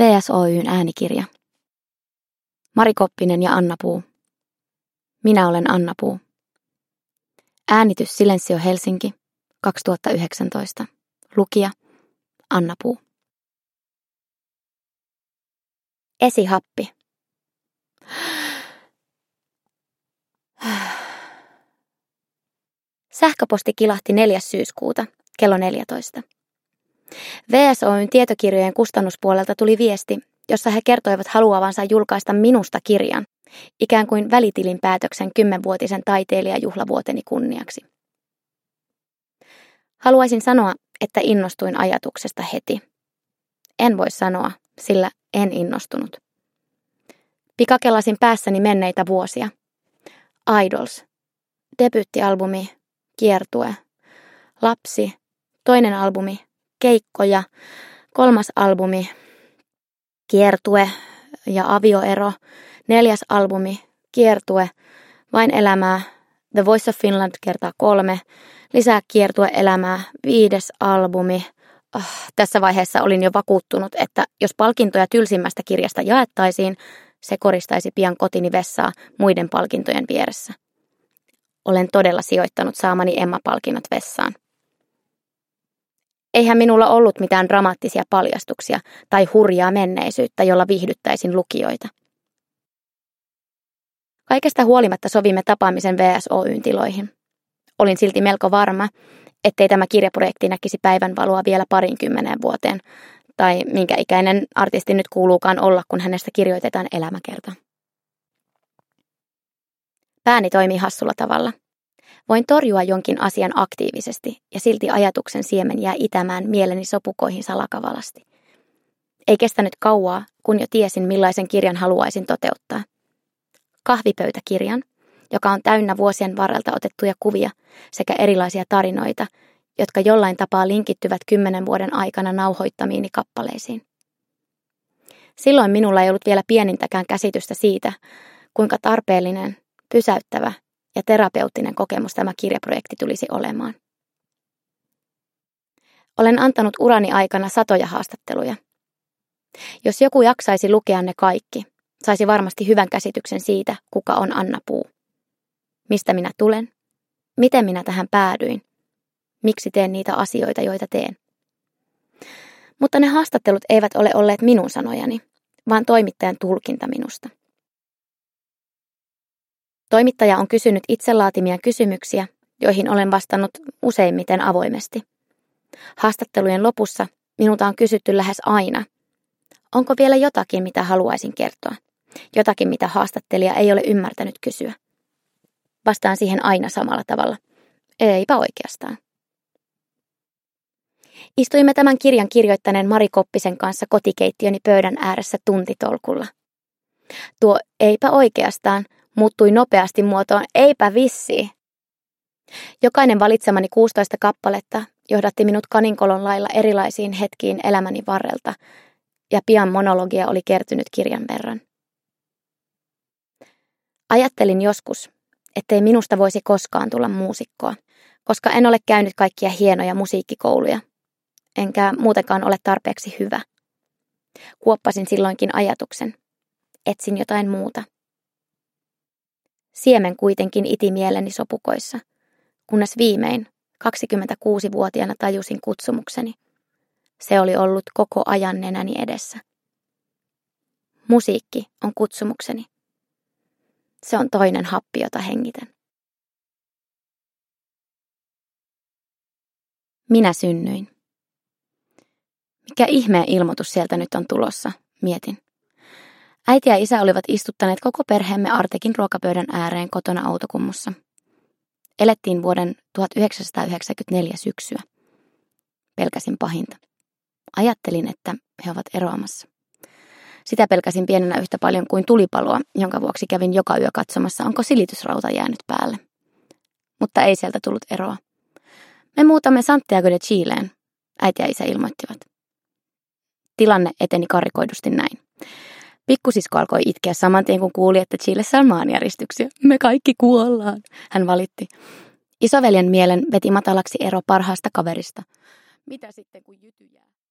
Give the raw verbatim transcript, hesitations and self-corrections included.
V S Oy:n äänikirja. Mari Koppinen ja Anna Puu. Minä olen Anna Puu. Äänitys Silensio Helsinki, kaksituhattayhdeksäntoista. Lukija Anna Puu. Esihappi. Sähköposti kilahti neljäs syyskuuta kello neljätoista. V S Oy:n tietokirjojen kustannuspuolelta tuli viesti, jossa he kertoivat haluavansa julkaista minusta kirjan, ikään kuin välitilinpäätöksen kymmenvuotisen taiteilijajuhlavuoteni kunniaksi. Haluaisin sanoa, että innostuin ajatuksesta heti. En voi sanoa, sillä en innostunut. Pikakelasin päässäni menneitä vuosia. Idols, debyyttialbumi, kiertue, lapsi, toinen albumi, keikkoja, kolmas albumi, kiertue ja avioero, neljäs albumi, kiertue, vain elämää, The Voice of Finland kertaa kolme, lisää kiertue elämää, viides albumi. Oh, tässä vaiheessa olin jo vakuuttunut, että jos palkintoja tylsimmästä kirjasta jaettaisiin, se koristaisi pian kotini vessaa muiden palkintojen vieressä. Olen todella sijoittanut saamani Emma-palkinnot vessaan. Eihän minulla ollut mitään dramaattisia paljastuksia tai hurjaa menneisyyttä, jolla viihdyttäisin lukijoita. Kaikesta huolimatta sovimme tapaamisen V S Oy:n tiloihin. Olin silti melko varma, ettei tämä kirjaprojekti näkisi päivänvaloa vielä parinkymmeneen vuoteen, tai minkä ikäinen artisti nyt kuuluukaan olla, kun hänestä kirjoitetaan elämäkerta. Pääni toimii hassulla tavalla. Voin torjua jonkin asian aktiivisesti, ja silti ajatuksen siemen jää itämään mieleni sopukoihin salakavalasti. Ei kestänyt kauaa, kun jo tiesin, millaisen kirjan haluaisin toteuttaa. Kahvipöytäkirjan, joka on täynnä vuosien varrelta otettuja kuvia sekä erilaisia tarinoita, jotka jollain tapaa linkittyvät kymmenen vuoden aikana nauhoittamiini kappaleisiin. Silloin minulla ei ollut vielä pienintäkään käsitystä siitä, kuinka tarpeellinen, pysäyttävä ja terapeuttinen kokemus tämä kirjaprojekti tulisi olemaan. Olen antanut urani aikana satoja haastatteluja. Jos joku jaksaisi lukea ne kaikki, saisi varmasti hyvän käsityksen siitä, kuka on Anna Puu. Mistä minä tulen? Miten minä tähän päädyin? Miksi teen niitä asioita, joita teen? Mutta ne haastattelut eivät ole olleet minun sanojani, vaan toimittajan tulkinta minusta. Toimittaja on kysynyt itse laatimia kysymyksiä, joihin olen vastannut useimmiten avoimesti. Haastattelujen lopussa minulta on kysytty lähes aina, onko vielä jotakin, mitä haluaisin kertoa, jotakin, mitä haastattelija ei ole ymmärtänyt kysyä. Vastaan siihen aina samalla tavalla. Eipä oikeastaan. Istuimme tämän kirjan kirjoittaneen Mari Koppisen kanssa kotikeittiöni pöydän ääressä tuntitolkulla. Tuo eipä oikeastaan muuttui nopeasti muotoon eipä vissiin. Jokainen valitsemani kuusitoista kappaletta johdatti minut kaninkolon lailla erilaisiin hetkiin elämäni varrelta, ja pian monologia oli kertynyt kirjan verran. Ajattelin joskus, ettei minusta voisi koskaan tulla muusikkoa, koska en ole käynyt kaikkia hienoja musiikkikouluja, enkä muutenkaan ole tarpeeksi hyvä. Kuoppasin silloinkin ajatuksen. Etsin jotain muuta. Siemen kuitenkin iti mieleni sopukoissa, kunnes viimein kaksikymmentäkuusivuotiaana tajusin kutsumukseni. Se oli ollut koko ajan nenäni edessä. Musiikki on kutsumukseni. Se on toinen happi, jota hengitän. Minä synnyin. Mikä ihmeen ilmoitus sieltä nyt on tulossa, mietin. Äiti ja isä olivat istuttaneet koko perheemme Artekin ruokapöydän ääreen kotona Outokummussa. Elettiin vuoden tuhatyhdeksänsataayhdeksänkymmentäneljä syksyä. Pelkäsin pahinta. Ajattelin, että he ovat eroamassa. Sitä pelkäsin pienenä yhtä paljon kuin tulipaloa, jonka vuoksi kävin joka yö katsomassa, onko silitysrauta jäänyt päälle. Mutta ei sieltä tullut eroa. Me muutamme Santiago de Chileen, äiti ja isä ilmoittivat. Tilanne eteni karikoidusti näin. Pikkusisko alkoi itkeä saman tien, kun kuuli, että Chilessä on maanjäristyksiä. Me kaikki kuollaan, hän valitti. Isoveljen mielen veti matalaksi ero parhaasta kaverista. Mitä sitten, kun jyty jää?